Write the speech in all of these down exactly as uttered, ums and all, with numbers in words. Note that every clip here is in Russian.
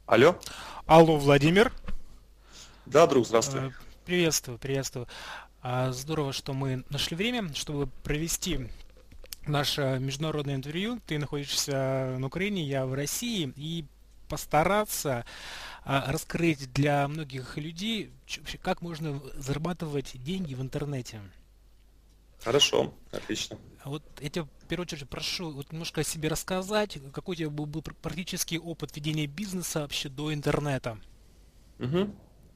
Алло? Алло, Владимир. Да, друг, здравствуй. Э, Приветствую, приветствую. А, Здорово, что мы нашли время, чтобы провести наше международное интервью. Ты находишься на Украине, я в России, и постараться а, раскрыть для многих людей, ч- вообще, как можно зарабатывать деньги в интернете. Хорошо, отлично. А Вот я тебя в первую очередь прошу вот немножко о себе рассказать, какой у тебя был, был пр- практический опыт ведения бизнеса вообще до интернета. Мгм.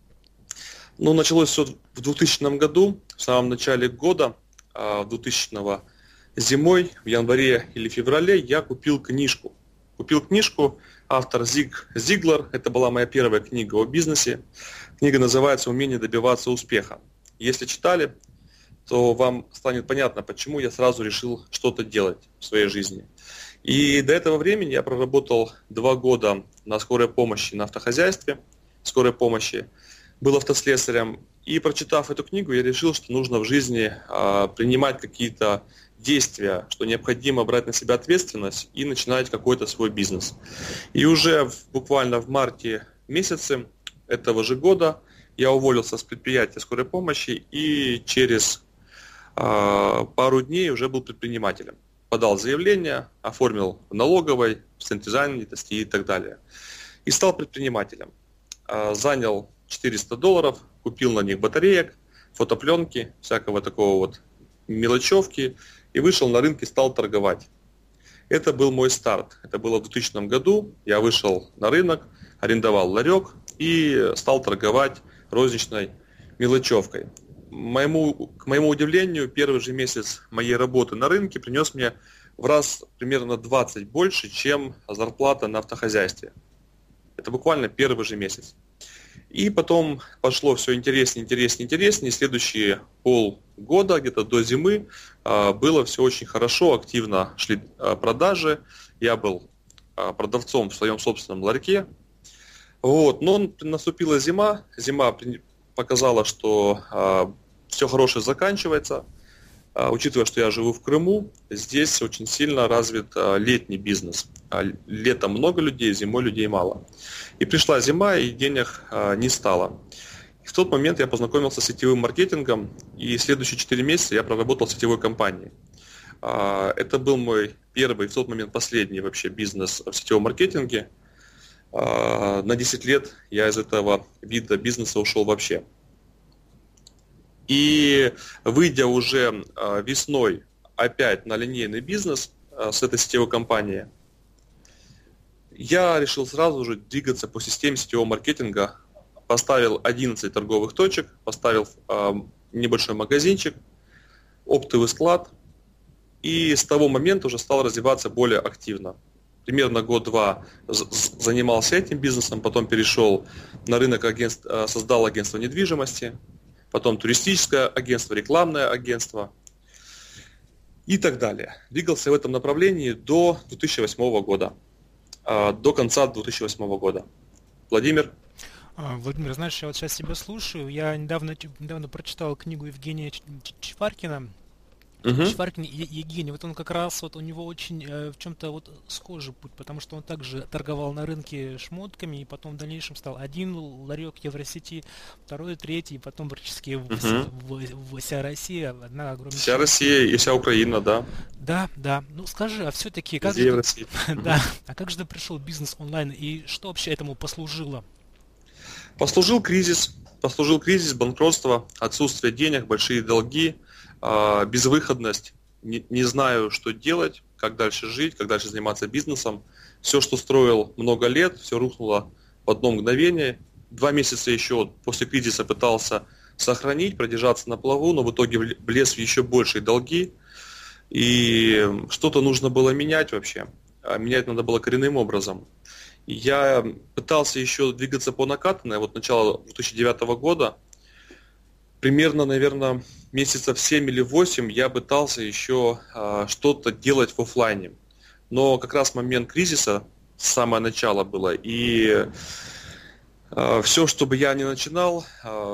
Ну, началось все в двухтысячном году, в самом начале года, а, двухтысячного зимой, в январе или феврале я купил книжку. Купил книжку, автор Зиг Зиглар, это была моя первая книга о бизнесе. Книга называется «Умение добиваться успеха». Если читали, то вам станет понятно, почему я сразу решил что-то делать в своей жизни. И до этого времени я проработал два года на скорой помощи, на автохозяйстве скорой помощи, был автослесарем. И прочитав эту книгу, я решил, что нужно в жизни а, принимать какие-то действия, что необходимо брать на себя ответственность и начинать какой-то свой бизнес. И уже в, буквально в марте месяце этого же года я уволился с предприятия скорой помощи и через а, пару дней уже был предпринимателем. Подал заявление, оформил в налоговой, в центре занятости и так далее. И стал предпринимателем. А, Занял четыреста долларов, купил на них батареек, фотопленки, всякого такого вот мелочевки и вышел на рынок и стал торговать. Это был мой старт. Это было в двухтысячном году. Я вышел на рынок, арендовал ларек и стал торговать розничной мелочевкой. Моему, к моему удивлению, первый же месяц моей работы на рынке принес мне в раз примерно двадцать больше, чем зарплата на автохозяйстве. Это буквально первый же месяц. И потом пошло все интереснее, интереснее, интереснее. Следующие полгода, где-то до зимы, а, было все очень хорошо, активно шли а, продажи. Я был а, продавцом в своем собственном ларьке. Вот. Но наступила зима. Зима при- показала, что все хорошее заканчивается. А, Учитывая, что я живу в Крыму, здесь очень сильно развит а, летний бизнес. А, Летом много людей, зимой людей мало. И пришла зима, и денег а, не стало. И в тот момент я познакомился с сетевым маркетингом, и следующие четыре месяца я проработал в сетевой компании. А, Это был мой первый, в тот момент последний вообще бизнес в сетевом маркетинге. А, На десять лет я из этого вида бизнеса ушел вообще. И выйдя уже а, весной опять на линейный бизнес а, с этой сетевой компанией, я решил сразу же двигаться по системе сетевого маркетинга. Поставил одиннадцать торговых точек, поставил а, небольшой магазинчик, оптовый склад. И с того момента уже стал развиваться более активно. Примерно год-два занимался этим бизнесом, потом перешел на рынок, агентств, а, создал агентство недвижимости, потом туристическое агентство, рекламное агентство и так далее. Двигался в этом направлении до две тысячи восьмого года, а, до конца две тысячи восьмого года. Владимир? А, Владимир, знаешь, я вот сейчас тебя слушаю. Я недавно, ч- недавно прочитал книгу Евгения Ч- Ч- Чифаркина. Угу, Чифаркин Е- Евгений, вот он как раз, вот у него очень э, в чем-то вот схожий путь, потому что он также торговал на рынке шмотками, и потом в дальнейшем стал один ларек Евросети, второй, третий, и потом практически вся, угу. в- вся Россия, одна Вся огромнейшая сеть. Россия и вся Украина, да. Да, да. Ну скажи, а все-таки как же Везде в ты, России. да, Мгм. а как же ты пришел в бизнес онлайн и что вообще этому послужило? Послужил кризис, послужил кризис, банкротство, отсутствие денег, большие долги, а, безвыходность. Не, не знаю, что делать, как дальше жить, как дальше заниматься бизнесом. Все, что строил много лет, все рухнуло в одно мгновение. Два месяца еще после кризиса пытался сохранить, продержаться на плаву, но в итоге вл- влез в еще большие долги. И что-то нужно было менять вообще. А менять надо было коренным образом. И я пытался еще двигаться по накатанной, вот начало две тысячи девятого года, примерно, наверное, месяцев семь или восемь я пытался еще а, что-то делать в оффлайне. Но как раз момент кризиса, самое начало было, и все, что бы я ни начинал,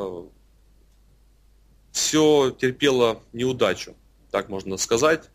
все терпело неудачу, так можно сказать.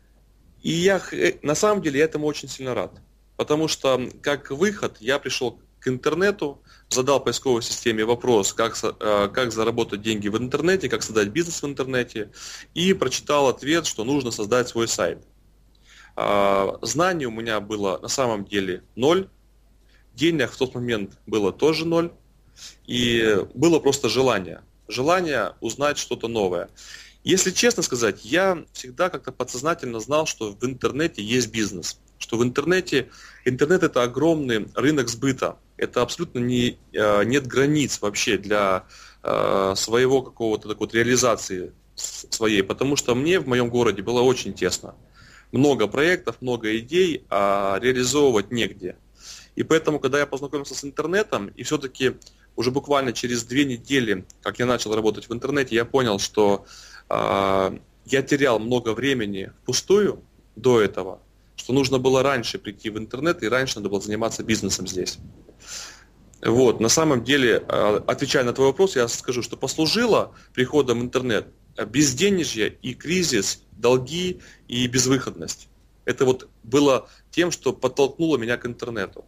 И я, х- э, на самом деле, я этому очень сильно рад. Потому что, как выход, я пришел к интернету, задал поисковой системе вопрос, как, как заработать деньги в интернете, как создать бизнес в интернете, и прочитал ответ, что нужно создать свой сайт. Знаний у меня было на самом деле ноль, денег в тот момент было тоже ноль, и было просто желание. Желание узнать что-то новое. Если честно сказать, я всегда как-то подсознательно знал, что в интернете есть бизнес. Что в интернете, интернет это огромный рынок сбыта. Это абсолютно не, нет границ вообще для своего какого-то такой вот реализации своей. Потому что мне в моем городе было очень тесно. Много проектов, много идей, а реализовывать негде. И поэтому, когда я познакомился с интернетом, и все-таки уже буквально через две недели, как я начал работать в интернете, я понял, что э, я терял много времени впустую до этого, что нужно было раньше прийти в интернет, и раньше надо было заниматься бизнесом здесь. Вот, на самом деле, э, отвечая на твой вопрос, я скажу, что послужило приходом в интернет безденежье и кризис, долги и безвыходность. Это вот было тем, что подтолкнуло меня к интернету.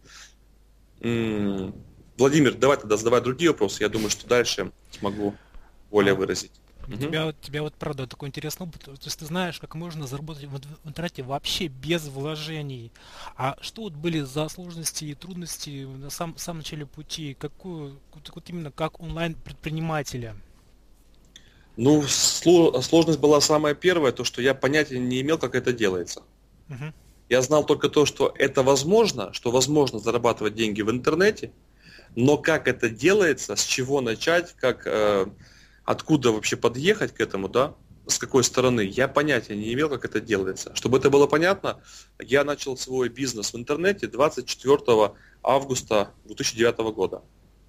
М-м- Владимир, давай тогда задавай другие вопросы. Я думаю, что дальше смогу более выразить. У тебя, тебя вот правда такой интересный опыт. То есть ты знаешь, как можно заработать в интернете вообще без вложений. А что вот были за сложности и трудности на сам, самом начале пути? Какую, вот именно как онлайн-предпринимателя? Ну, сложность была самая первая, то, что я понятия не имел, как это делается. Uh-huh. Я знал только то, что это возможно, что возможно зарабатывать деньги в интернете, но как это делается, с чего начать, как, э, откуда вообще подъехать к этому, да, с какой стороны, я понятия не имел, как это делается. Чтобы это было понятно, я начал свой бизнес в интернете двадцать четвёртого августа две тысячи девятого года.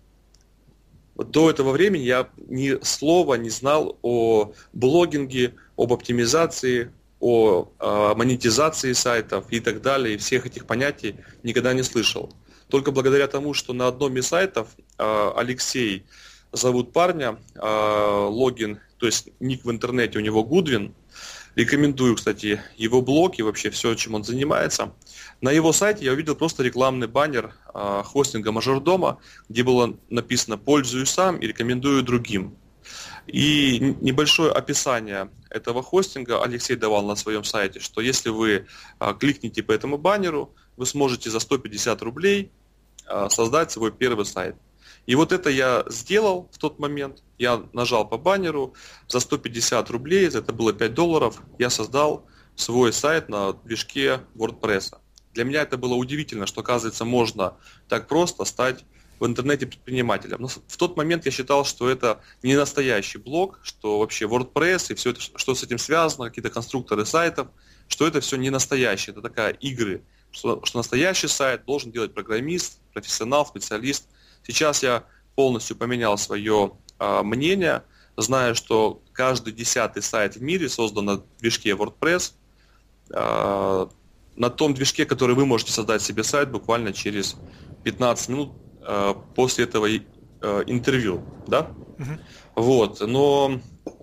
До этого времени я ни слова не знал о блогинге, об оптимизации, о э, монетизации сайтов и так далее, и всех этих понятий никогда не слышал. Только благодаря тому, что на одном из сайтов э, Алексей, зовут парня, э, логин, то есть ник в интернете у него Гудвин, рекомендую, кстати, его блог и вообще все, чем он занимается. На его сайте я увидел просто рекламный баннер э, хостинга Мажордома, где было написано «Пользуюсь сам и рекомендую другим». И небольшое описание этого хостинга Алексей давал на своем сайте, что если вы э, кликните по этому баннеру, вы сможете за сто пятьдесят рублей э, создать свой первый сайт. И вот это я сделал в тот момент. Я нажал по баннеру, за сто пятьдесят рублей, это было пять долларов, я создал свой сайт на движке WordPress. Для меня это было удивительно, что, оказывается, можно так просто стать в интернете предпринимателем. Но в тот момент я считал, что это не настоящий блог, что вообще WordPress и все это, что с этим связано, какие-то конструкторы сайтов, что это все не настоящее, это такая игры, что, что настоящий сайт должен делать программист, профессионал, специалист. Сейчас я полностью поменял свое э, мнение, знаю, что каждый десятый сайт в мире создан на движке WordPress, э, на том движке, который вы можете создать себе сайт буквально через пятнадцать минут э, после этого э, интервью, да? Uh-huh. Вот, но...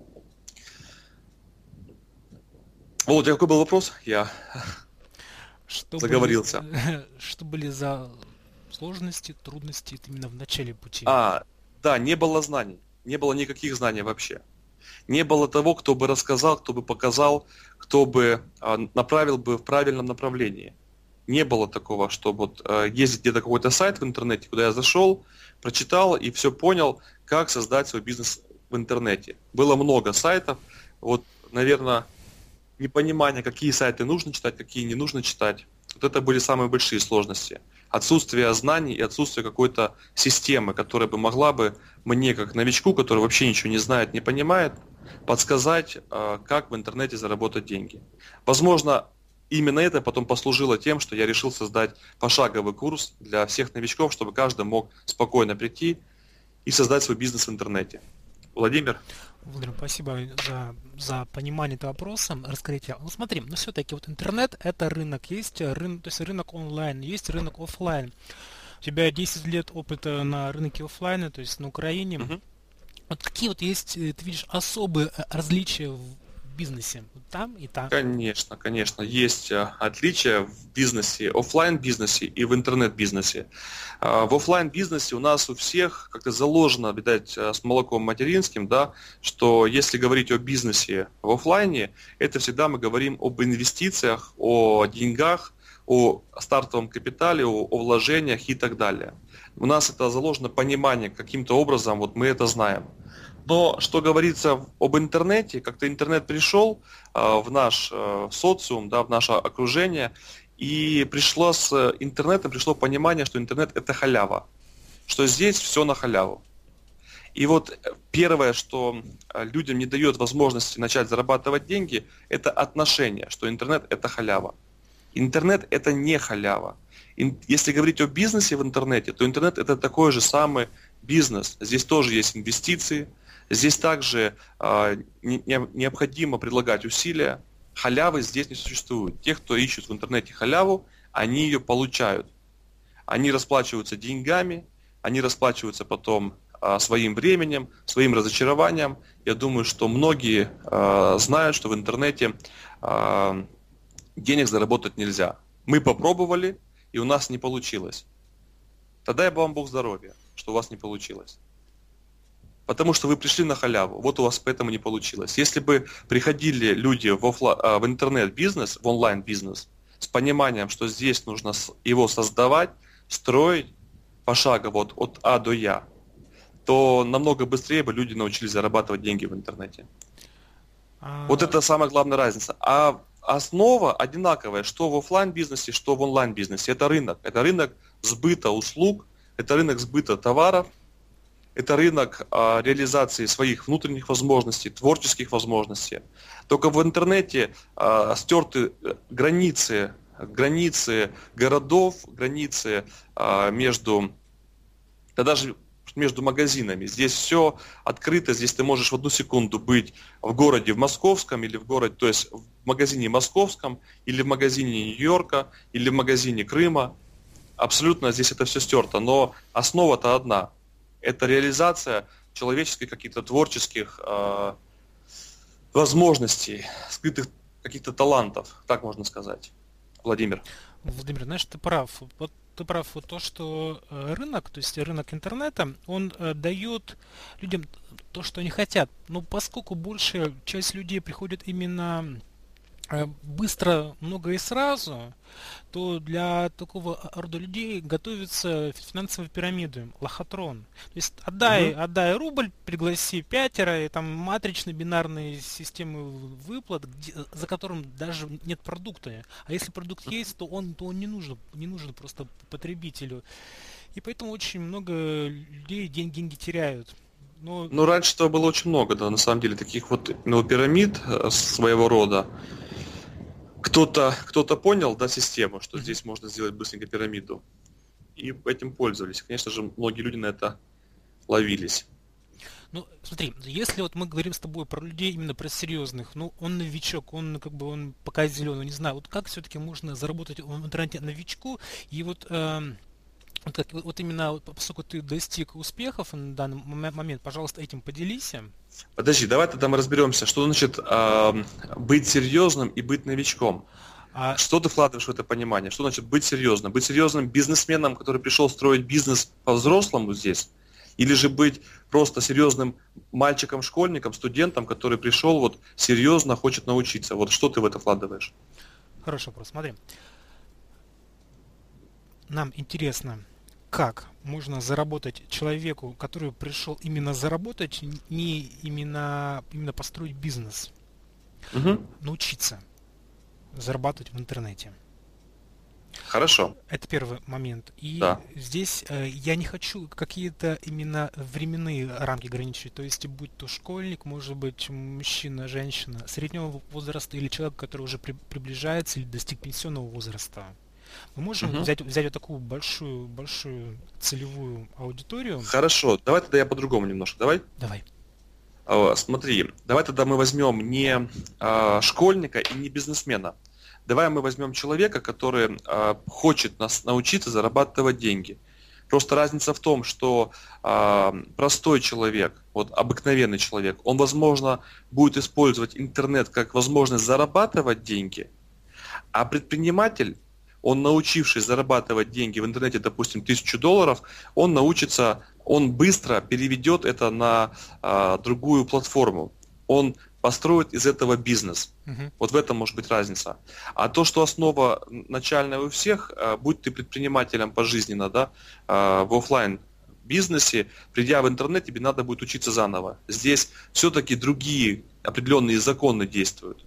Вот, какой был вопрос? Я что заговорился. Были, что были за сложности, трудности именно в начале пути? А, да, не было знаний, не было никаких знаний вообще. Не было того, кто бы рассказал, кто бы показал, кто бы а, направил бы в правильном направлении. Не было такого, что вот а, есть где-то какой-то сайт в интернете, куда я зашел, прочитал и все понял, как создать свой бизнес в интернете. Было много сайтов, вот, наверное, непонимание, какие сайты нужно читать, какие не нужно читать. Вот это были самые большие сложности. Отсутствие знаний и отсутствие какой-то системы, которая бы могла бы мне, как новичку, который вообще ничего не знает, не понимает, подсказать, как в интернете заработать деньги. Возможно, именно это потом послужило тем, что я решил создать пошаговый курс для всех новичков, чтобы каждый мог спокойно прийти и создать свой бизнес в интернете. Владимир? Владимир, спасибо за, за понимание этого вопроса, раскрытие. Ну смотри, ну все-таки вот интернет это рынок, есть рынок, то есть рынок онлайн, есть рынок офлайн. У тебя десять лет опыта на рынке офлайна, то есть на Украине. Uh-huh. Вот какие вот есть, ты видишь, особые различия в бизнесе? Там и там. Конечно, конечно, есть а, отличия в бизнесе, оффлайн бизнесе и в интернет-бизнесе. А, В оффлайн бизнесе у нас у всех как-то заложено, видать, а, с молоком материнским, да, что если говорить о бизнесе в оффлайне, это всегда мы говорим об инвестициях, о деньгах, о стартовом капитале, о, о вложениях и так далее. У нас это заложено понимание, каким-то образом вот мы это знаем. Но что говорится в- об интернете, как-то интернет пришел а, в наш а, социум, да, в наше окружение, и пришло с э, интернетом пришло понимание, что интернет это халява, что здесь все на халяву. И вот э, первое, что а, людям не дает возможности начать зарабатывать деньги, это отношение, что интернет это халява. Интернет это не халява. Ин- Если говорить о бизнесе в интернете, то интернет это такой же самый бизнес. Здесь тоже есть инвестиции, здесь также а, не- не- необходимо предлагать усилия. Халявы здесь не существует. Те, кто ищет в интернете халяву, они ее получают. Они расплачиваются деньгами, они расплачиваются потом а, своим временем, своим разочарованием. Я думаю, что многие а, знают, что в интернете а, денег заработать нельзя. Мы попробовали, и у нас не получилось. Тогда я бы вам Бог здоровья, что у вас не получилось. Потому что вы пришли на халяву, вот у вас поэтому не получилось. Если бы приходили люди в, оффла- а, в интернет-бизнес, в онлайн-бизнес, с пониманием, что здесь нужно с- его создавать, строить пошагово вот от А до Я, то намного быстрее бы люди научились зарабатывать деньги в интернете. Вот А, это самая главная разница. А основа одинаковая, что в оффлайн бизнесе, что в онлайн бизнесе. Это рынок. Это рынок сбыта услуг, это рынок сбыта товаров, это рынок а, реализации своих внутренних возможностей, творческих возможностей. Только в интернете а, стерты э, границы, границы городов, границы а, между, да даже между магазинами. Здесь все открыто, здесь ты можешь в одну секунду быть в городе в московском или в городе, то есть в магазине московском, или в магазине Нью-Йорка, или в магазине Крыма. Абсолютно здесь это все стерто, но основа-то одна. Это реализация человеческих каких-то творческих э, возможностей, скрытых каких-то талантов, так можно сказать. Владимир. Владимир, знаешь, ты прав. Вот ты прав, вот то, что э, рынок, то есть рынок интернета, он э, дает людям то, что они хотят. Но поскольку большая часть людей приходит именно э, быстро, много и сразу, то для такого рода людей готовятся финансовые пирамиды, лохотрон. То есть отдай, Мгм. отдай рубль, пригласи пятеро, и там матрично-бинарные системы выплат, где- за которым даже нет продукта. А если продукт есть, то он, то он не нужен, не нужен просто потребителю. И поэтому очень много людей день, деньги теряют. Но Ну, раньше-то было очень много, да, на самом деле, таких вот ну, пирамид э, своего рода. Кто-то, кто-то понял, да, систему, что мгм. здесь можно сделать быстренько пирамиду, и этим пользовались. Конечно же, многие люди на это ловились. Ну, смотри, если вот мы говорим с тобой про людей именно про серьезных, ну, он новичок, он как бы он пока зеленый, не знаю, вот как все-таки можно заработать в интернете новичку, и вот, эм, вот, как, вот вот именно, вот поскольку ты достиг успехов на данный моме- момент, пожалуйста, этим поделись. Подожди, давай тогда мы разберемся, что значит ам, быть серьезным и быть новичком. А, Что ты вкладываешь в это понимание? Что значит быть серьезным? Быть серьезным бизнесменом, который пришел строить бизнес по-взрослому здесь? Или же быть просто серьезным мальчиком-школьником, студентом, который пришел вот серьезно, хочет научиться? Вот что ты в это вкладываешь? хороший вопрос, смотри, нам интересно, как можно заработать человеку, который пришел именно заработать, не именно, именно построить бизнес, Мгм. научиться зарабатывать в интернете. Хорошо, Это первый момент. И да. здесь э, я не хочу какие-то именно временные рамки ограничивать. То есть, будь то школьник, может быть, мужчина, женщина, среднего возраста или человек, который уже при- приближается или достиг пенсионного возраста. Мы можем Мгм. взять, взять вот такую большую, большую целевую аудиторию. Хорошо, давай тогда я по-другому немножко. Давай. Давай. А, Смотри, давай тогда мы возьмем не а, школьника и не бизнесмена. Давай мы возьмем человека, который а, хочет нас научиться зарабатывать деньги. Просто разница в том, что а, простой человек, вот обыкновенный человек, он, возможно, будет использовать интернет как возможность зарабатывать деньги, а предприниматель, он, научившись зарабатывать деньги в интернете, допустим, тысячу долларов, он научится, он быстро переведет это на а, другую платформу. Он построит из этого бизнес. Uh-huh. Вот в этом может быть разница. А то, что основа начальная у всех, а, будь ты предпринимателем пожизненно, да, а, в офлайн бизнесе, придя в интернет, тебе надо будет учиться заново. Здесь все-таки другие определенные законы действуют.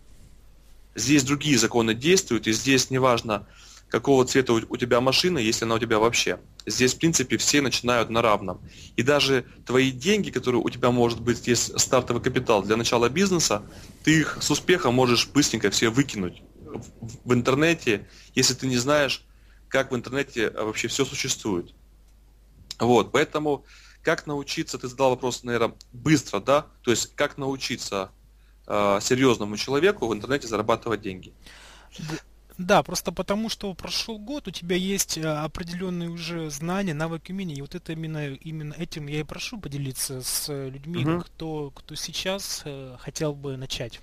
Здесь другие законы действуют, и здесь неважно, какого цвета у тебя машина, если она у тебя вообще. Здесь, в принципе, все начинают на равном. И даже твои деньги, которые у тебя, может быть, есть стартовый капитал для начала бизнеса, ты их с успехом можешь быстренько все выкинуть в интернете, если ты не знаешь, как в интернете вообще все существует. Вот, поэтому как научиться, ты задал вопрос, наверное, быстро, да? То есть как научиться серьезному человеку в интернете зарабатывать деньги. Да, просто потому, что прошел год, у тебя есть определенные уже знания, навыки, умения, и вот это именно, именно этим я и прошу поделиться с людьми, угу. кто, кто сейчас хотел бы начать.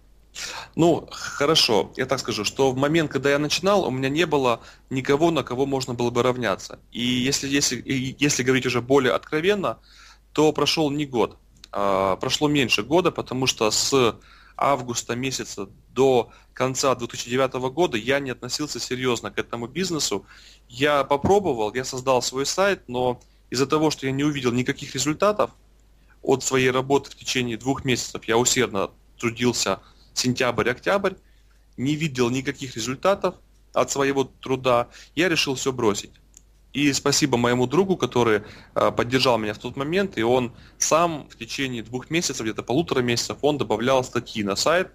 Ну, хорошо, я так скажу, что в момент, когда я начинал, у меня не было никого, на кого можно было бы равняться. И если, если, если говорить уже более откровенно, то прошел не год. Прошло меньше года, потому что с августа месяца до конца две тысячи девятого года я не относился серьезно к этому бизнесу. Я попробовал, я создал свой сайт, но из-за того, что я не увидел никаких результатов от своей работы в течение двух месяцев, я усердно трудился сентябрь-октябрь, не видел никаких результатов от своего труда, я решил все бросить. И спасибо моему другу, который э, поддержал меня в тот момент, и он сам в течение двух месяцев, где-то полутора месяцев, он добавлял статьи на сайт,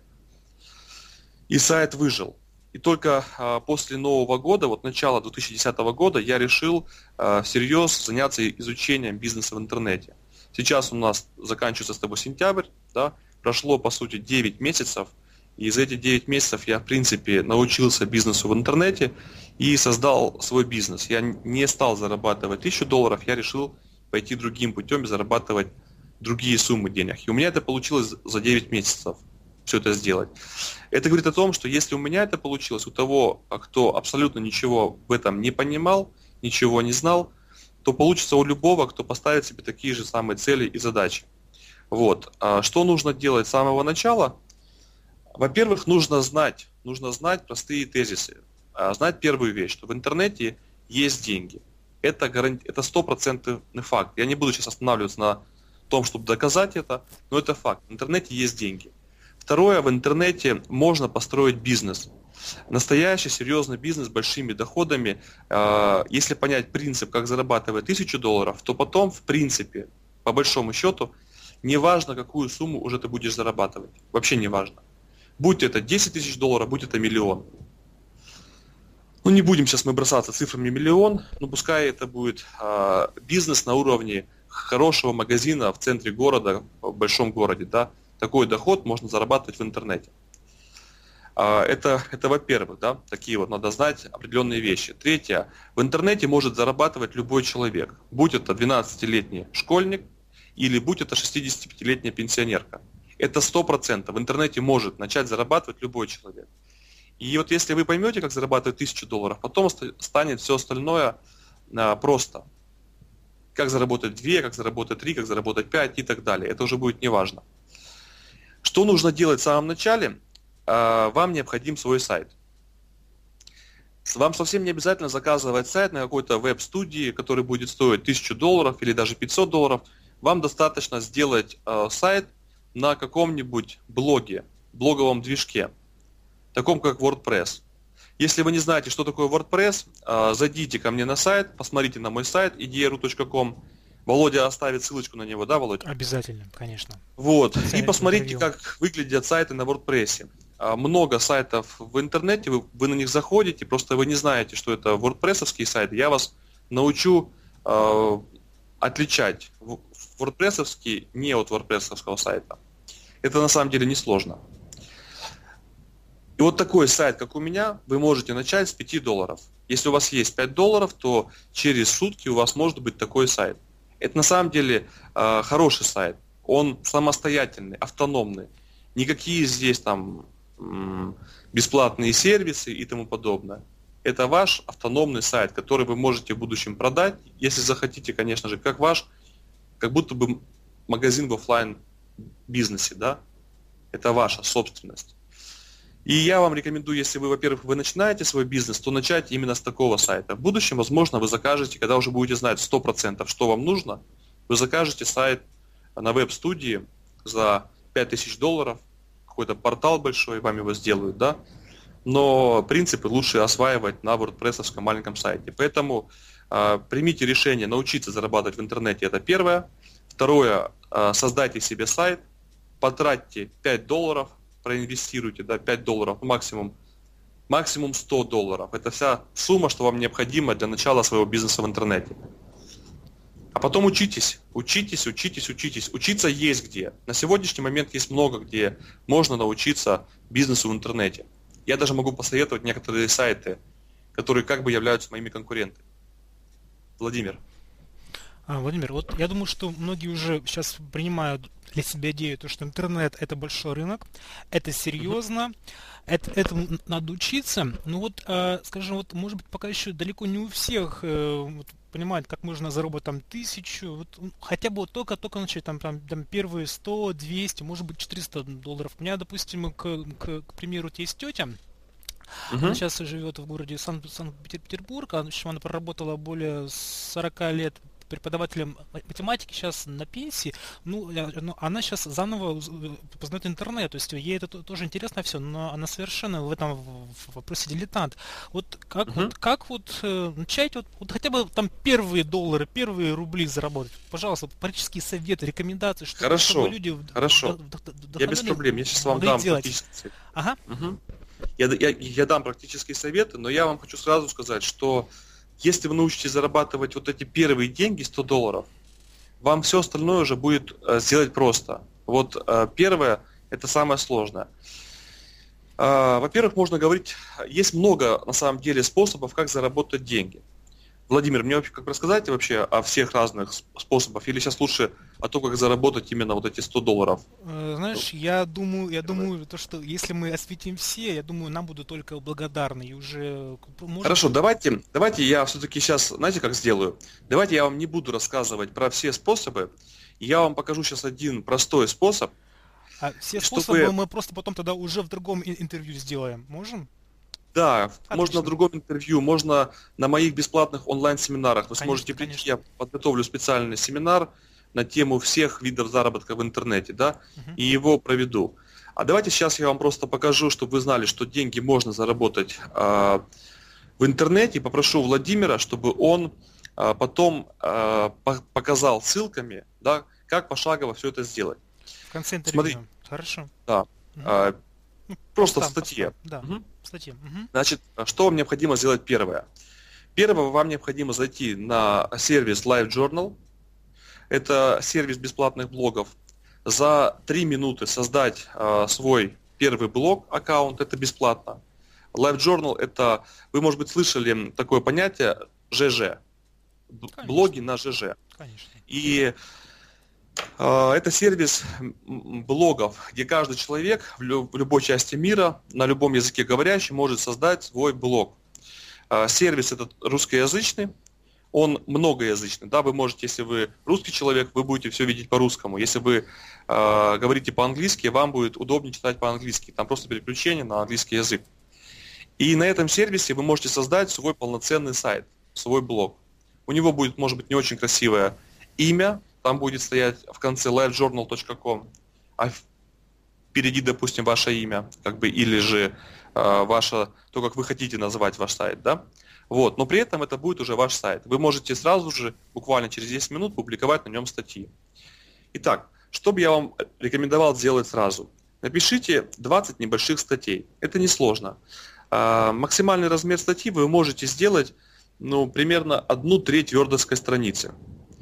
и сайт выжил. И только э, после Нового года, вот начала две тысячи десятого года, я решил э, всерьез заняться изучением бизнеса в интернете. Сейчас у нас заканчивается с тобой сентябрь, да, прошло по сути девять месяцев, и за эти девять месяцев я, в принципе, научился бизнесу в интернете и создал свой бизнес. Я не стал зарабатывать тысячу долларов, я решил пойти другим путем и зарабатывать другие суммы денег. И у меня это получилось за девять месяцев все это сделать. Это говорит о том, что если у меня это получилось, у того, кто абсолютно ничего в этом не понимал, ничего не знал, то получится у любого, кто поставит себе такие же самые цели и задачи. Вот. Что нужно делать с самого начала? Во-первых, нужно знать, нужно знать простые тезисы. Знать первую вещь, что в интернете есть деньги. Это гаранти... это стопроцентный факт. Я не буду сейчас останавливаться на том, чтобы доказать это, но это факт. В интернете есть деньги. Второе, в интернете можно построить бизнес. Настоящий серьезный бизнес с большими доходами. Если понять принцип, как зарабатывать тысячу долларов, то потом, в принципе, по большому счету, неважно, какую сумму уже ты будешь зарабатывать. Вообще не важно. Будь это десять тысяч долларов, будь это миллион. Ну, не будем сейчас мы бросаться цифрами миллион, но пускай это будет э, бизнес на уровне хорошего магазина в центре города, в большом городе. Да? Такой доход можно зарабатывать в интернете. Э, это, это во-первых, да? Такие вот надо знать определенные вещи. Третье. В интернете может зарабатывать любой человек. Будь это двенадцатилетний школьник или будь это шестидесятипятилетняя пенсионерка. Это сто процентов. В интернете может начать зарабатывать любой человек. И вот если вы поймете, как зарабатывать тысячу долларов, потом станет все остальное а, просто. Как заработать две, как заработать три, как заработать пять и так далее. Это уже будет неважно. Что нужно делать в самом начале? А, вам необходим свой сайт. Вам совсем не обязательно заказывать сайт на какой-то веб-студии, который будет стоить тысячу долларов или даже пятьсот долларов. Вам достаточно сделать а, сайт на каком-нибудь блоге, блоговом движке, таком как WordPress. Если вы не знаете, что такое WordPress, зайдите ко мне на сайт, посмотрите на мой сайт идея ру точка ком. Володя оставит ссылочку на него, да, Володя? Обязательно, конечно. Вот, и посмотрите, как выглядят сайты на WordPress. Много сайтов в интернете, вы, вы на них заходите, просто вы не знаете, что это WordPress-овские сайты. Я вас научу э, отличать WordPress-овский не от WordPress-овского сайта. Это на самом деле несложно. И вот такой сайт, как у меня, вы можете начать с пяти долларов. Если у вас есть пять долларов, то через сутки у вас может быть такой сайт. Это на самом деле э, хороший сайт. Он самостоятельный, автономный. Никакие здесь там м, бесплатные сервисы и тому подобное. Это ваш автономный сайт, который вы можете в будущем продать, если захотите, конечно же, как ваш, как будто бы магазин в офлайн бизнесе, да? Это ваша собственность. И я вам рекомендую, если вы, во-первых, вы начинаете свой бизнес, то начать именно с такого сайта. В будущем, возможно, вы закажете, когда уже будете знать сто процентов, что вам нужно, вы закажете сайт на веб-студии за пять тысяч долларов, какой-то портал большой, вам его сделают, да? Но принципы лучше осваивать на WordPress-овском маленьком сайте. Поэтому э, примите решение научиться зарабатывать в интернете, это первое. Второе, э, создайте себе сайт, потратьте пять долларов, проинвестируйте, да, пять долларов, максимум, максимум сто долларов. Это вся сумма, что вам необходимо для начала своего бизнеса в интернете. А потом учитесь, учитесь, учитесь, учитесь. Учиться есть где. На сегодняшний момент есть много где можно научиться бизнесу в интернете. Я даже могу посоветовать некоторые сайты, которые как бы являются моими конкурентами. Владимир. А, Владимир, вот я думаю, что многие уже сейчас принимают для себя идею, то, что интернет это большой рынок, это серьезно, mm-hmm. это, этому надо учиться. Но вот, э, скажем, вот, может быть, пока еще далеко не у всех э, вот, понимают, как можно заработать там тысячу, вот, хотя бы вот только-только начать там, там, там первые сто, двести, может быть, четыреста долларов. У меня, допустим, к, к, к примеру, есть тетя. Uh-huh. Она сейчас живет в городе Сан- Санкт-Петербург, она, она проработала более сорок лет преподавателем математики, сейчас на пенсии, ну, она сейчас заново познает интернет, то есть ей это тоже интересно все, но она совершенно в этом вопросе дилетант. Вот как, uh-huh. вот, как вот начать вот, вот хотя бы там первые доллары, первые рубли заработать? Пожалуйста, практические советы, рекомендации, чтобы, хорошо, чтобы люди... Хорошо, я без проблем, я сейчас вам дам практические советы. Ага. Угу. Я, я, я дам практические советы, но я вам хочу сразу сказать, что если вы научитесь зарабатывать вот эти первые деньги, сто долларов, вам все остальное уже будет э, сделать просто. Вот э, первое, это самое сложное. Э, во-первых, можно говорить, есть много на самом деле способов, как заработать деньги. Владимир, мне вообще как рассказать вообще о всех разных способах, или сейчас лучше о том, как заработать именно вот эти сто долларов? Знаешь, я думаю, я думаю, то, что если мы осветим все, я думаю, нам будут только благодарны и уже. Может... Хорошо, давайте, давайте я все-таки сейчас, знаете, как сделаю? Давайте я вам не буду рассказывать про все способы, я вам покажу сейчас один простой способ. А все способы чтобы... мы просто потом тогда уже в другом интервью сделаем, можем? Да, отлично. Можно в другом интервью, можно на моих бесплатных онлайн-семинарах. Вы конечно, сможете прийти, конечно. Я подготовлю специальный семинар на тему всех видов заработка в интернете, да, uh-huh. и его проведу. А давайте сейчас я вам просто покажу, чтобы вы знали, что деньги можно заработать э, в интернете. Попрошу Владимира, чтобы он э, потом э, показал ссылками, да, как пошагово все это сделать. В конце интервью. Смотри. Хорошо. Да. Uh-huh. Э, просто в статье. Да. Uh-huh. Статье. Угу. Значит, что вам необходимо сделать первое? Первое, вам необходимо зайти на сервис LiveJournal. Это сервис бесплатных блогов. За три минуты создать э, свой первый блог, аккаунт, это бесплатно. LiveJournal это, вы, может быть, слышали такое понятие ЖЖ. Конечно. Блоги на ЖЖ. Конечно. И это сервис блогов, где каждый человек в любой части мира, на любом языке говорящий, может создать свой блог. Сервис этот русскоязычный, он многоязычный. Да, вы можете, если вы русский человек, вы будете все видеть по-русскому. Если вы э, говорите по-английски, вам будет удобнее читать по-английски. Там просто переключение на английский язык. И на этом сервисе вы можете создать свой полноценный сайт, свой блог. У него будет, может быть, не очень красивое имя, там будет стоять в конце live journal точка com, а впереди, допустим, ваше имя, как бы, или же э, ваше, то, как вы хотите назвать ваш сайт, да? Вот, но при этом это будет уже ваш сайт. Вы можете сразу же, буквально через десять минут, публиковать на нем статьи. Итак, что бы я вам рекомендовал сделать сразу? Напишите двадцать небольших статей. Это несложно. Э, максимальный размер статьи вы можете сделать, ну, примерно одну треть вердовской страницы.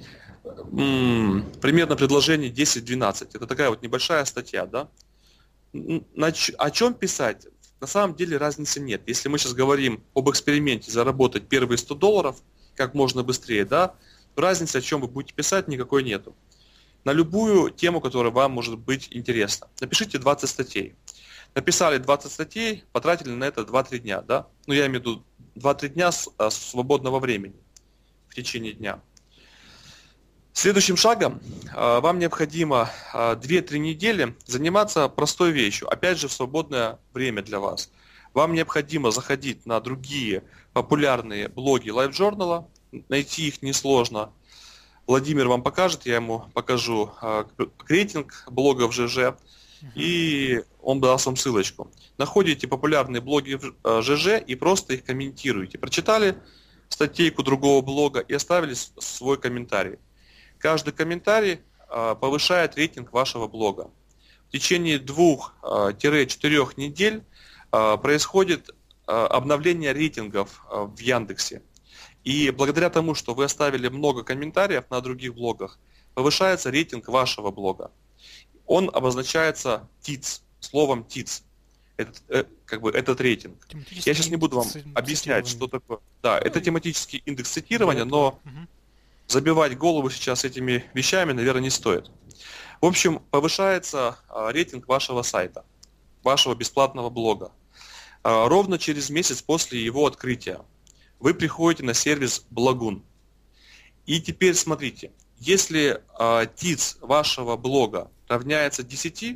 Примерно предложение десять-двенадцать. Это такая вот небольшая статья, да? О чем писать? на самом деле разницы нет. Если мы сейчас говорим об эксперименте заработать первые сто долларов как можно быстрее, да, разницы, о чем вы будете писать, никакой нету. На любую тему, которая вам может быть интересна. Напишите двадцать статей. Написали двадцать статей, потратили на это два-три дня, да? Ну, я имею в виду два-три дня с, с свободного времени в течение дня. Следующим шагом э, вам необходимо э, две-три недели заниматься простой вещью, опять же в свободное время для вас. Вам необходимо заходить на другие популярные блоги LiveJournal, найти их несложно. Владимир вам покажет, я ему покажу э, рейтинг блогов ЖЖ, и он даст вам ссылочку. Находите популярные блоги э, ЖЖ и просто их комментируете. Прочитали статейку другого блога и оставили свой комментарий. Каждый комментарий э, повышает рейтинг вашего блога. В течение двух-четырех недель э, происходит э, обновление рейтингов э, в Яндексе. И благодаря тому, что вы оставили много комментариев на других блогах, повышается рейтинг вашего блога. Он обозначается тиц, словом тиц. Этот, э, как бы этот рейтинг. Я сейчас не буду вам объяснять, что такое. Да, ну, это тематический индекс цитирования, но угу. забивать голову сейчас этими вещами, наверное, не стоит. В общем, повышается а, рейтинг вашего сайта, вашего бесплатного блога. А, ровно через месяц после его открытия вы приходите на сервис Благун. И теперь смотрите, если а, тиц вашего блога равняется десяти,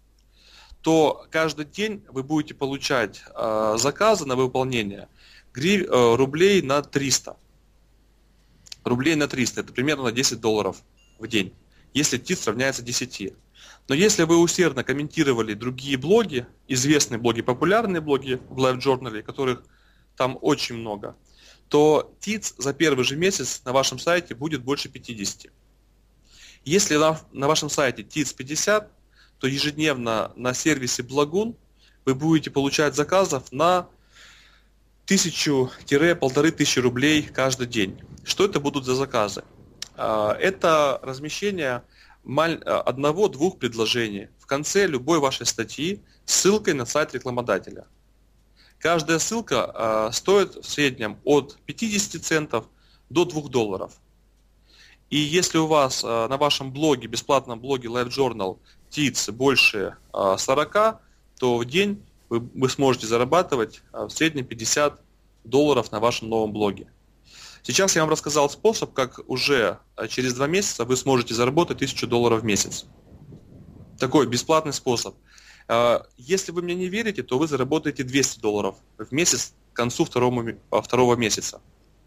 то каждый день вы будете получать э, заказы на выполнение грив, э, рублей на триста. Рублей на триста, это примерно десять долларов в день, если тиц равняется десяти. Но если вы усердно комментировали другие блоги, известные блоги, популярные блоги в LiveJournal, которых там очень много, то тиц за первый же месяц на вашем сайте будет больше пятидесяти. Если на, на вашем сайте тиц пятьдесят, то ежедневно на сервисе Благун вы будете получать заказов на тысячу-полторы тысячи рублей каждый день. Что это будут за заказы? Это размещение одного-двух предложений в конце любой вашей статьи с ссылкой на сайт рекламодателя. Каждая ссылка стоит в среднем от пятидесяти центов до двух долларов. И если у вас на вашем блоге, бесплатном блоге LiveJournal, тиц больше сорока, то в день вы, вы сможете зарабатывать в среднем пятьдесят долларов на вашем новом блоге. Сейчас я вам рассказал способ, как уже через два месяца вы сможете заработать тысячу долларов в месяц. Такой бесплатный способ. Если вы мне не верите, то вы заработаете двести долларов в месяц к концу второго, второго месяца.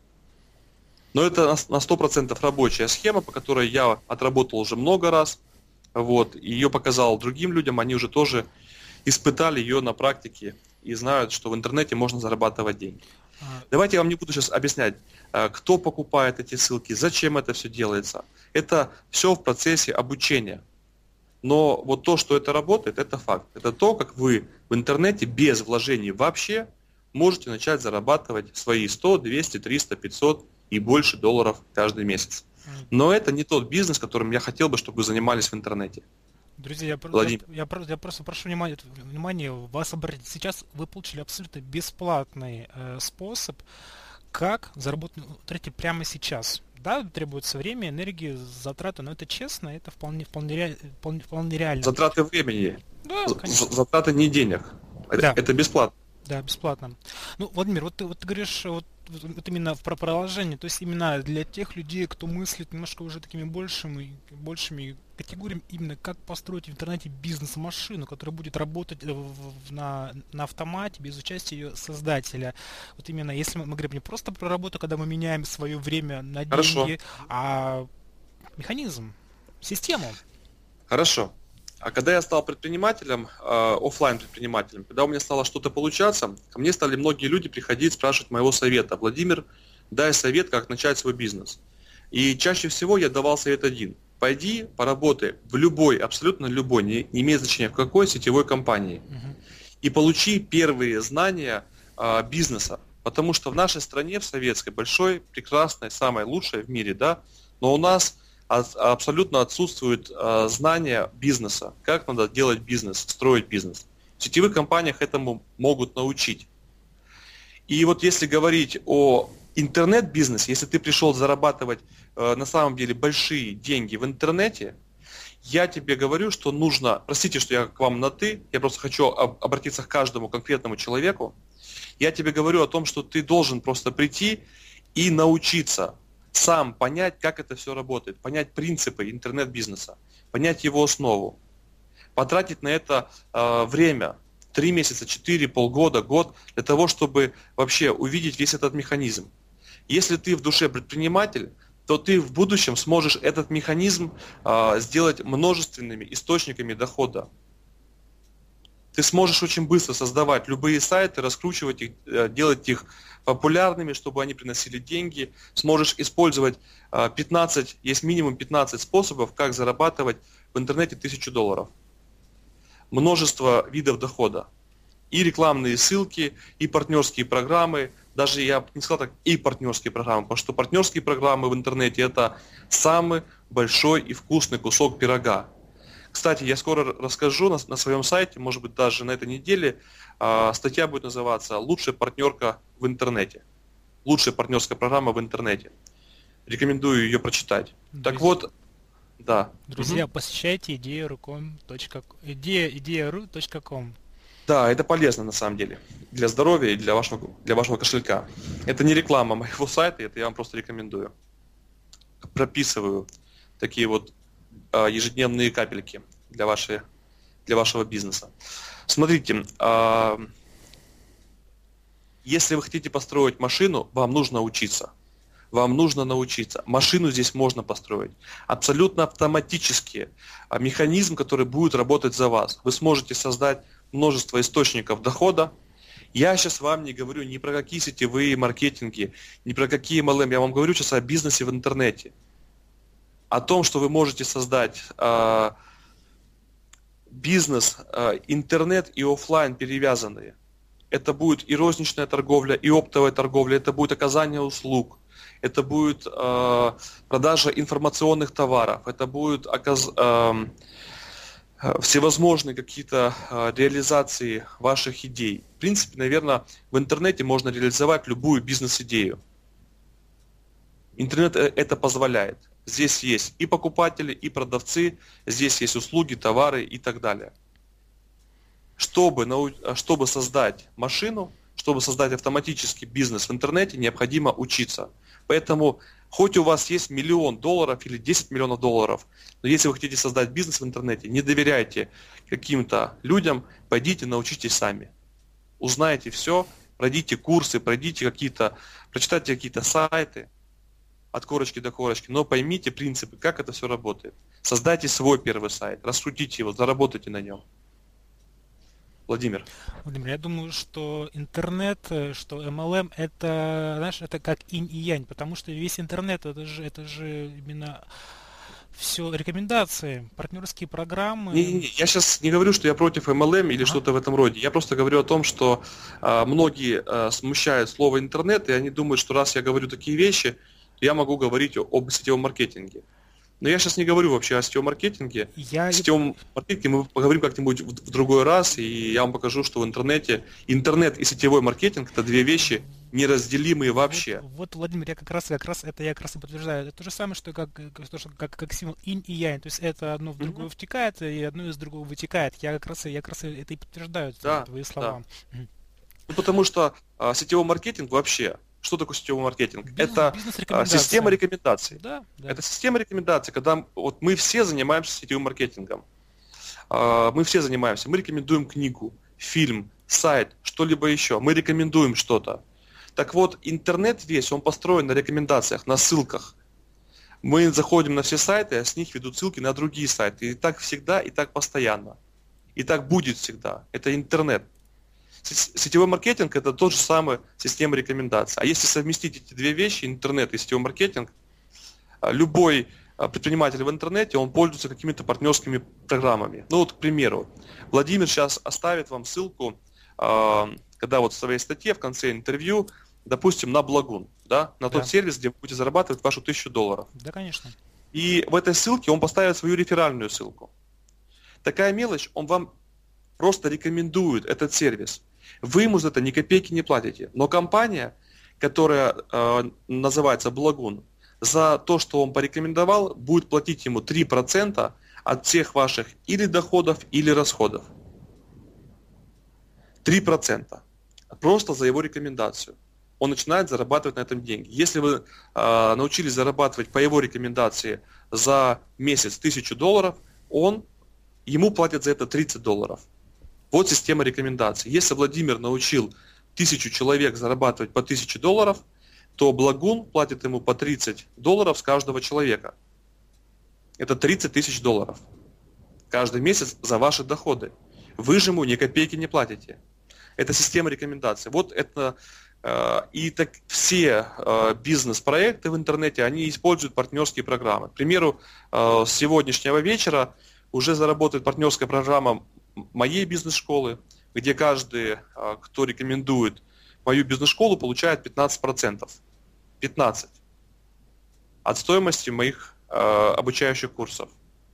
Но это на сто процентов рабочая схема, по которой я отработал уже много раз. Вот, и ее показал другим людям, они уже тоже испытали ее на практике и знают, что в интернете можно зарабатывать деньги. А... Давайте я вам не буду сейчас объяснять, кто покупает эти ссылки, зачем это все делается. Это все в процессе обучения. Но вот то, что это работает, это факт. Это то, как вы в интернете без вложений вообще можете начать зарабатывать свои сто, двести, триста, пятьсот и больше долларов каждый месяц. Но это не тот бизнес, которым я хотел бы, чтобы вы занимались в интернете. Друзья, я, я, я, я просто прошу внимания, внимания вас обратить. Сейчас вы получили абсолютно бесплатный э, способ, как заработать тратить прямо сейчас. Да, требуется время, энергия, затраты, но это честно, это вполне, вполне, ре, вполне, вполне реально. Затраты времени, да, конечно. Затраты не денег. Да. Это бесплатно. Да, бесплатно. Ну, Владимир, вот ты, вот ты говоришь, вот, вот именно про продолжение, то есть именно для тех людей, кто мыслит немножко уже такими большими, большими категориями, именно как построить в интернете бизнес-машину, которая будет работать в, в, на, на автомате, без участия ее создателя. Вот именно, если мы, мы говорим не просто про работу, когда мы меняем свое время на деньги, Хорошо. а механизм, систему. Хорошо. А когда я стал предпринимателем, э, офлайн предпринимателем, когда у меня стало что-то получаться, ко мне стали многие люди приходить, спрашивать моего совета. Владимир, дай совет, как начать свой бизнес. И чаще всего я давал совет один. Пойди, поработай в любой, абсолютно любой, не, не имеет значения в какой сетевой компании. Uh-huh. И получи первые знания э, бизнеса. Потому что в нашей стране, в советской, большой, прекрасной, самой лучшей в мире, да, но у нас абсолютно отсутствует э, знание бизнеса, как надо делать бизнес, строить бизнес. В сетевых компаниях этому могут научить. И вот если говорить о интернет-бизнесе, если ты пришел зарабатывать э, на самом деле большие деньги в интернете, я тебе говорю, что нужно, простите, что я к вам на «ты», я просто хочу об, обратиться к каждому конкретному человеку, я тебе говорю о том, что ты должен просто прийти и научиться сам понять, как это все работает, понять принципы интернет-бизнеса, понять его основу, потратить на это э, время, три месяца, четыре, полгода, год, для того, чтобы вообще увидеть весь этот механизм. Если ты в душе предприниматель, то ты в будущем сможешь этот механизм э, сделать множественными источниками дохода. Ты сможешь очень быстро создавать любые сайты, раскручивать их, э, делать их популярными, чтобы они приносили деньги. Сможешь использовать э, пятнадцать, есть минимум пятнадцать способов, как зарабатывать в интернете тысячу долларов. Множество видов дохода. И рекламные ссылки, и партнерские программы. Даже я бы не сказал так, и партнерские программы, потому что партнерские программы в интернете – это самый большой и вкусный кусок пирога. Кстати, я скоро расскажу на, на своем сайте, может быть даже на этой неделе, э, статья будет называться «Лучшая партнерка в интернете». Лучшая партнерская программа в интернете. Рекомендую ее прочитать. Друзья, так вот, да. Друзья, угу. Посещайте идея ру точка ком. Да, это полезно на самом деле для здоровья и для вашего, для вашего кошелька. Это не реклама моего сайта, это я вам просто рекомендую. Прописываю такие вот а, ежедневные капельки для, вашей, для вашего бизнеса. Смотрите, а, если вы хотите построить машину, вам нужно учиться. Вам нужно научиться. Машину здесь можно построить. Абсолютно автоматически. Механизм, который будет работать за вас. Вы сможете создать множество источников дохода. Я сейчас вам не говорю ни про какие сетевые маркетинги, ни про какие эм эл эм. Я вам говорю сейчас о бизнесе в интернете. О том, что вы можете создать э, бизнес, э, интернет и офлайн перевязанные. Это будет и розничная торговля, и оптовая торговля, это будет оказание услуг. Это будет э, продажа информационных товаров, это будет оказ, э, всевозможные какие-то э, реализации ваших идей. В принципе, наверное, в интернете можно реализовать любую бизнес-идею. Интернет это позволяет. Здесь есть и покупатели, и продавцы, здесь есть услуги, товары и так далее. Чтобы, нау... чтобы создать машину, чтобы создать автоматический бизнес в интернете, необходимо учиться. Поэтому, хоть у вас есть миллион долларов или десять миллионов долларов, но если вы хотите создать бизнес в интернете, не доверяйте каким-то людям, пойдите научитесь сами. Узнайте все, пройдите курсы, пройдите какие-то, прочитайте какие-то сайты от корочки до корочки, но поймите принципы, как это все работает. Создайте свой первый сайт, раскрутите его, заработайте на нем. Владимир. Владимир, я думаю, что интернет, что эм эл эм, это, знаешь, это как инь и янь, потому что весь интернет, это же, это же именно все рекомендации, партнерские программы. Не, не, не. Я сейчас не говорю, что я против эм эл эм или а? что-то в этом роде. Я просто говорю о том, что а, многие а, смущают слово интернет, и они думают, что раз я говорю такие вещи, я могу говорить об сетевом маркетинге. Но я сейчас не говорю вообще о сетевом маркетинге. Я... О сетевом маркетинге мы поговорим как-нибудь в, в другой раз, и я вам покажу, что в интернете интернет и сетевой маркетинг – это две вещи неразделимые вообще. Вот, вот, Владимир, я как раз, как раз это я как раз и подтверждаю. Это то же самое, что как, как, как символ инь и янь. То есть это одно в другое mm-hmm. втекает, и одно из другого вытекает. Я как раз, я как раз это и подтверждаю, да, твои слова. Да. Mm-hmm. Ну, потому что а, сетевой маркетинг вообще. Что такое сетевой маркетинг? Бизнес, это бизнес система рекомендаций. Да, да. Это система рекомендаций, когда вот мы все занимаемся сетевым маркетингом. Мы все занимаемся. Мы рекомендуем книгу, фильм, сайт, что-либо еще. Мы рекомендуем что-то. Так вот, интернет весь, он построен на рекомендациях, на ссылках. Мы заходим на все сайты, а с них ведут ссылки на другие сайты. И так всегда, и так постоянно. И так будет всегда. Это интернет. Сетевой маркетинг – это тот же самый система рекомендаций. А если совместить эти две вещи, интернет и сетевой маркетинг, любой предприниматель в интернете, он пользуется какими-то партнерскими программами. Ну вот, к примеру, Владимир сейчас оставит вам ссылку, когда вот в своей статье в конце интервью, допустим, на Благун, да, на да. тот сервис, где вы будете зарабатывать вашу тысячу долларов. Да, конечно. И в этой ссылке он поставит свою реферальную ссылку. Такая мелочь, он вам просто рекомендует этот сервис. Вы ему за это ни копейки не платите. Но компания, которая э, называется Благун, за то, что он порекомендовал, будет платить ему три процента от всех ваших или доходов, или расходов. три процента. Просто за его рекомендацию. Он начинает зарабатывать на этом деньги. Если вы э, научились зарабатывать по его рекомендации за месяц тысячу долларов, он, ему платят за это тридцать долларов. Вот система рекомендаций. Если Владимир научил тысячу человек зарабатывать по тысяче долларов, то Благун платит ему по тридцать долларов с каждого человека. Это тридцать тысяч долларов каждый месяц за ваши доходы. Вы же ему ни копейки не платите. Это система рекомендаций. Вот это э, и так все э, бизнес-проекты в интернете, они используют партнерские программы. К примеру, э, с сегодняшнего вечера уже заработает партнерская программа моей бизнес-школы, где каждый, э, кто рекомендует мою бизнес-школу, получает пятнадцать процентов. пятнадцать процентов от стоимости моих э, обучающих курсов.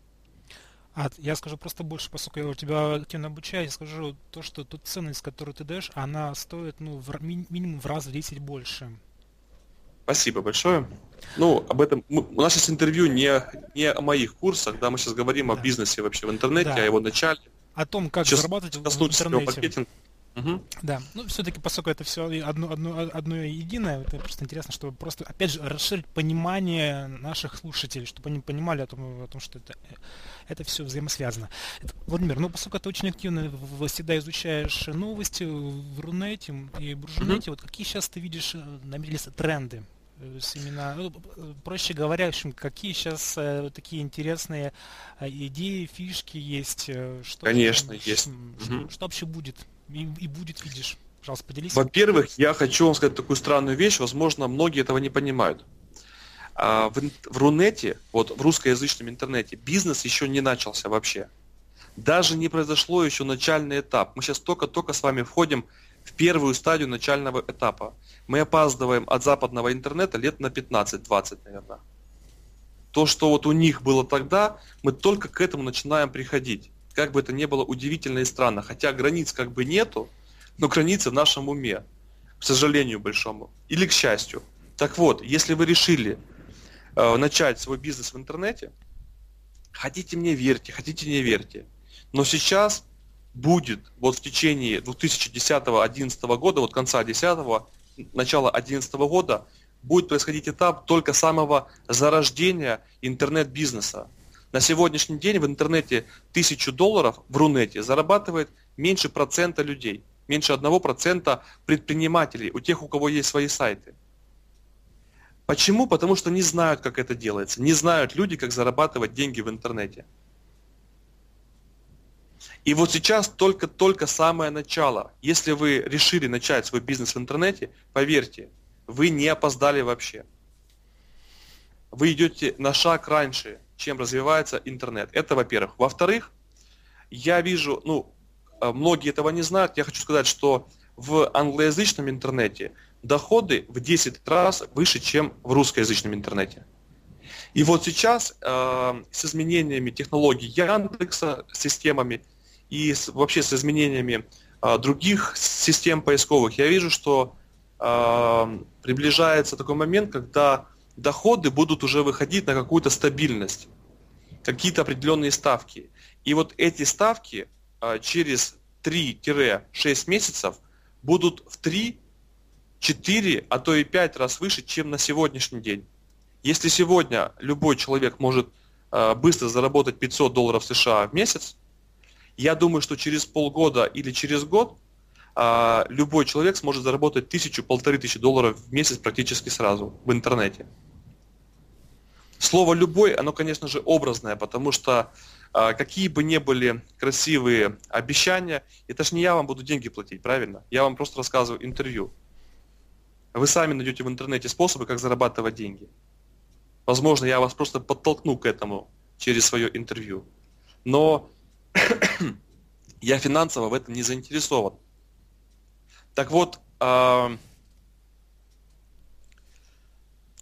А я скажу просто больше, поскольку я у тебя активно обучаюсь, я скажу то, что тут ценность, которую ты даешь, она стоит ну, в, ми- минимум в раз в десять больше. Спасибо большое. Ну, об этом мы, у нас сейчас интервью не, не о моих курсах, да, мы сейчас говорим да. о бизнесе вообще в интернете, да. о его начале. О том, как сейчас зарабатывать в интернете. Угу. Да, ну все-таки, поскольку это все одно, одно, одно единое, это просто интересно, чтобы просто, опять же, расширить понимание наших слушателей, чтобы они понимали о том, о том что это, это все взаимосвязано. Это, Владимир, ну поскольку ты очень активно всегда изучаешь новости в Рунете и Буржунете, угу. вот какие сейчас ты видишь на тренды? Именно, ну, проще говоря, в общем, какие сейчас э, такие интересные э, идеи, фишки есть? Э, что, Конечно, что, есть. Что, угу. что вообще будет? И, и будет, видишь. Пожалуйста, поделись. Во-первых, я хочу вам сказать такую странную вещь, возможно, многие этого не понимают. А в, в Рунете, вот в русскоязычном интернете, бизнес еще не начался вообще. Даже не произошло еще начальный этап. Мы сейчас только-только с вами входим в первую стадию начального этапа. Мы опаздываем от западного интернета лет на пятнадцать-двадцать, наверное. То, что вот у них было тогда, мы только к этому начинаем приходить. Как бы это ни было удивительно и странно. Хотя границ как бы нету, но границы в нашем уме. К сожалению большому. Или к счастью. Так вот, если вы решили э, начать свой бизнес в интернете, хотите мне верьте, хотите не верьте. Но сейчас будет вот в течение две тысячи десятого-одиннадцатого года, вот конца десятого, начала одиннадцатого года, будет происходить этап только самого зарождения интернет-бизнеса. На сегодняшний день в интернете тысячу долларов в Рунете зарабатывает меньше процента людей, меньше одного процента предпринимателей, у тех, у кого есть свои сайты. Почему? Потому что не знают, как это делается, не знают люди, как зарабатывать деньги в интернете. И вот сейчас только-только самое начало. Если вы решили начать свой бизнес в интернете, поверьте, вы не опоздали вообще. Вы идете на шаг раньше, чем развивается интернет. Это во-первых. Во-вторых, я вижу, ну, многие этого не знают, я хочу сказать, что в англоязычном интернете доходы в десять раз выше, чем в русскоязычном интернете. И вот сейчас э, с изменениями технологий Яндекса, системами, и с, вообще с изменениями э, других систем поисковых, я вижу, что э, приближается такой момент, когда доходы будут уже выходить на какую-то стабильность, какие-то определенные ставки. И вот эти ставки э, через три-шесть месяцев будут в три-четыре, а то и пять раз выше, чем на сегодняшний день. Если сегодня любой человек может э, быстро заработать пятьсот долларов США в месяц, я думаю, что через полгода или через год э, любой человек сможет заработать тысячу-полторы тысячи долларов в месяц практически сразу в интернете. Слово «любой», оно, конечно же, образное, потому что э, какие бы ни были красивые обещания, это ж не я вам буду деньги платить, правильно? Я вам просто рассказываю интервью. Вы сами найдете в интернете способы, как зарабатывать деньги. Возможно, я вас просто подтолкну к этому через свое интервью. Но я финансово в этом не заинтересован. Так вот,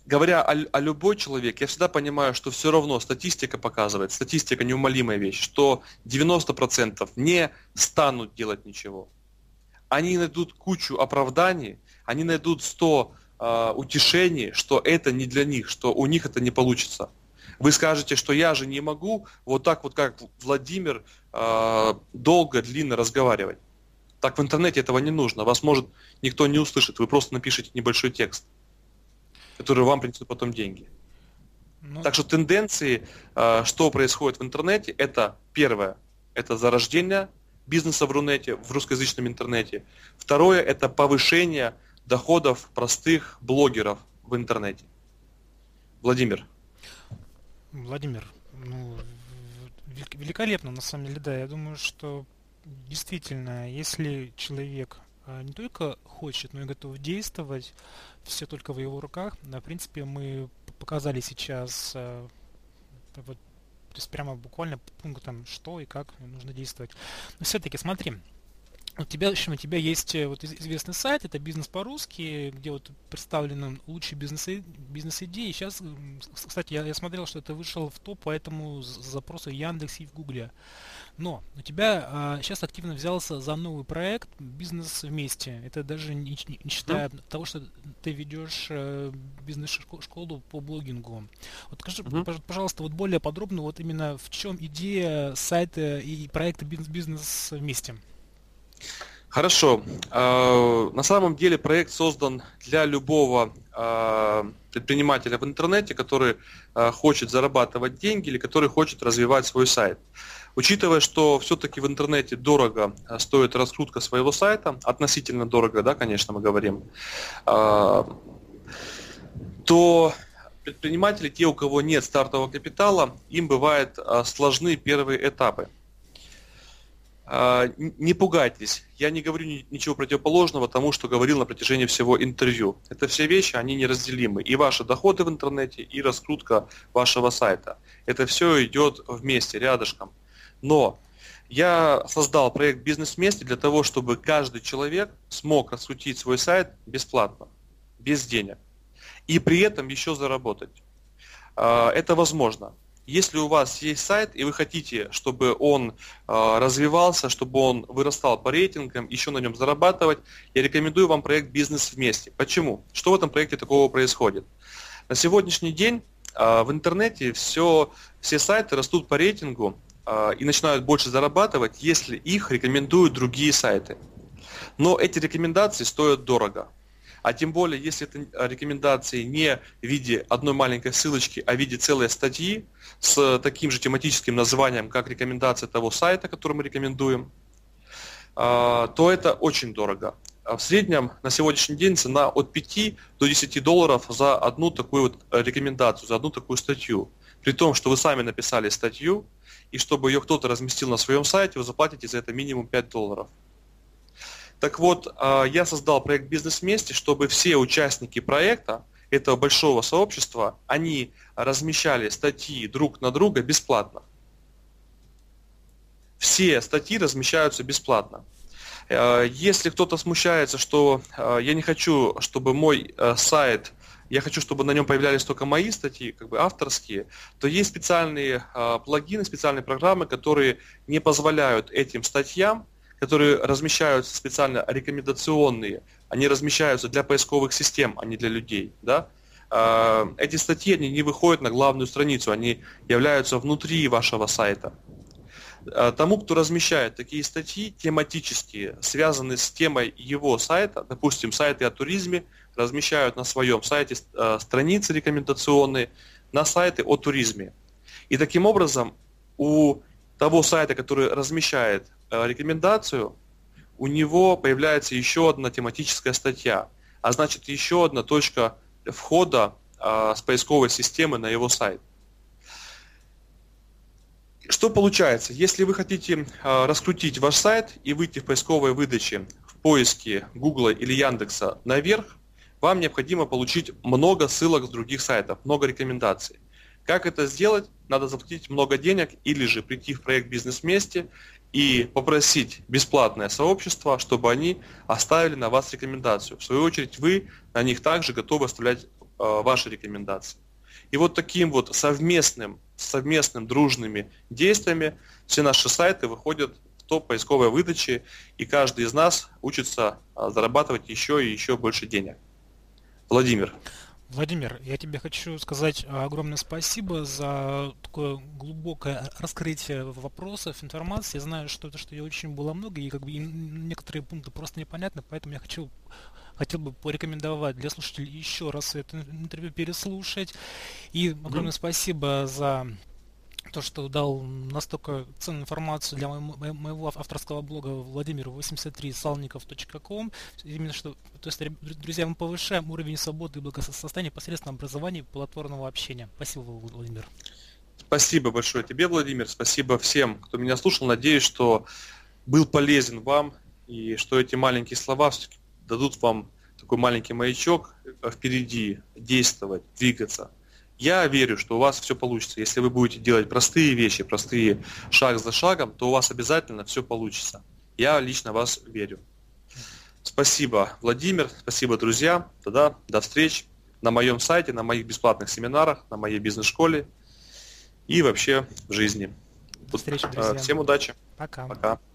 говоря о, о любой человек, я всегда понимаю, что все равно статистика показывает, статистика неумолимая вещь, что девяносто процентов не станут делать ничего. Они найдут кучу оправданий, они найдут сто э, утешений, что это не для них, что у них это не получится. Вы скажете, что я же не могу вот так вот, как Владимир, э, долго, длинно разговаривать. Так в интернете этого не нужно, вас может никто не услышит, вы просто напишите небольшой текст, который вам принесет потом деньги. Ну... Так что тенденции, э, что происходит в интернете, это первое, это зарождение бизнеса в Рунете, в русскоязычном интернете. Второе – это повышение доходов простых блогеров в интернете. Владимир. Владимир, ну, великолепно, на самом деле, да. Я думаю, что действительно, если человек не только хочет, но и готов действовать, все только в его руках. В принципе, мы показали сейчас вот, то есть прямо буквально по пунктам, что и как нужно действовать. Но все-таки смотри, у тебя, в общем, у тебя есть вот известный сайт, это «Бизнес по-русски», где вот представлены лучшие бизнес-идеи. бизнес-идеи. Сейчас, кстати, я, я смотрел, что это вышел в топ по этому запросу в Яндексе и в Гугле. Но у тебя а, сейчас активно взялся за новый проект «Бизнес вместе». Это даже не, не, не считая mm-hmm. того, что ты ведешь а, бизнес-школу по блогингу. Вот скажи, mm-hmm. пожалуйста, вот более подробно, вот именно в чем идея сайта и проекта «Бизнес вместе». Хорошо. На самом деле проект создан для любого предпринимателя в интернете, который хочет зарабатывать деньги или который хочет развивать свой сайт. Учитывая, что все-таки в интернете дорого стоит раскрутка своего сайта, относительно дорого, да, конечно, мы говорим, то предприниматели, те, у кого нет стартового капитала, им бывают сложны первые этапы. Не пугайтесь, я не говорю ничего противоположного тому, что говорил на протяжении всего интервью. Это все вещи, они неразделимы. И ваши доходы в интернете, и раскрутка вашего сайта. Это все идет вместе, рядышком. Но я создал проект «Бизнес вместе» для того, чтобы каждый человек смог раскрутить свой сайт бесплатно, без денег. И при этом еще заработать. Это возможно. Если у вас есть сайт, и вы хотите, чтобы он э, развивался, чтобы он вырастал по рейтингам, еще на нем зарабатывать, я рекомендую вам проект «Бизнес вместе». Почему? Что в этом проекте такого происходит? На сегодняшний день э, в интернете все, все сайты растут по рейтингу э, и начинают больше зарабатывать, если их рекомендуют другие сайты. Но эти рекомендации стоят дорого. А тем более, если это рекомендации не в виде одной маленькой ссылочки, а в виде целой статьи с таким же тематическим названием, как рекомендация того сайта, который мы рекомендуем, то это очень дорого. В среднем на сегодняшний день цена от пяти до десяти долларов за одну такую вот рекомендацию, за одну такую статью. При том, что вы сами написали статью, и чтобы ее кто-то разместил на своем сайте, вы заплатите за это минимум пять долларов. Так вот, я создал проект «Бизнес вместе», чтобы все участники проекта, этого большого сообщества, они размещали статьи друг на друга бесплатно. Все статьи размещаются бесплатно. Если кто-то смущается, что я не хочу, чтобы мой сайт, я хочу, чтобы на нем появлялись только мои статьи, как бы авторские, то есть специальные плагины, специальные программы, которые не позволяют этим статьям, которые размещаются специально рекомендационные, они размещаются для поисковых систем, а не для людей. Да? Эти статьи они не выходят на главную страницу, они являются внутри вашего сайта. Тому, кто размещает такие статьи тематические, связанные с темой его сайта, допустим, сайты о туризме, размещают на своем сайте страницы рекомендационные на сайты о туризме. И таким образом у того сайта, который размещает рекомендацию, у него появляется еще одна тематическая статья, а значит еще одна точка входа а, с поисковой системы на его сайт. Что получается? Если вы хотите а, раскрутить ваш сайт и выйти в поисковой выдаче в поиске Гугла или Яндекса наверх, вам необходимо получить много ссылок с других сайтов, много рекомендаций. Как это сделать? Надо заплатить много денег или же прийти в проект «Бизнес вместе» и попросить бесплатное сообщество, чтобы они оставили на вас рекомендацию. В свою очередь вы на них также готовы оставлять ваши рекомендации. И вот таким вот совместным, совместным дружными действиями все наши сайты выходят в топ поисковой выдачи, и каждый из нас учится зарабатывать еще и еще больше денег. Владимир. Владимир, я тебе хочу сказать огромное спасибо за такое глубокое раскрытие вопросов, информации. Я знаю, что это что ее очень было много, и как бы и некоторые пункты просто непонятны, поэтому я хочу хотел бы порекомендовать для слушателей еще раз это интервью переслушать. И огромное mm-hmm. спасибо за то, что дал настолько ценную информацию для моего, моего авторского блога владимир восемьдесят три салников точка ком. Именно что, то есть, друзья, мы повышаем уровень свободы и благосостояния посредством образования и плодотворного общения. Спасибо, Владимир. Спасибо большое тебе, Владимир. Спасибо всем, кто меня слушал. Надеюсь, что был полезен вам и что эти маленькие слова все-таки дадут вам такой маленький маячок впереди, действовать, двигаться. Я верю, что у вас все получится. Если вы будете делать простые вещи, простые шаг за шагом, то у вас обязательно все получится. Я лично в вас верю. Спасибо, Владимир, спасибо, друзья. Тогда до встреч на моем сайте, на моих бесплатных семинарах, на моей бизнес-школе и вообще в жизни. До встречи, друзья. Всем удачи. Пока. Пока.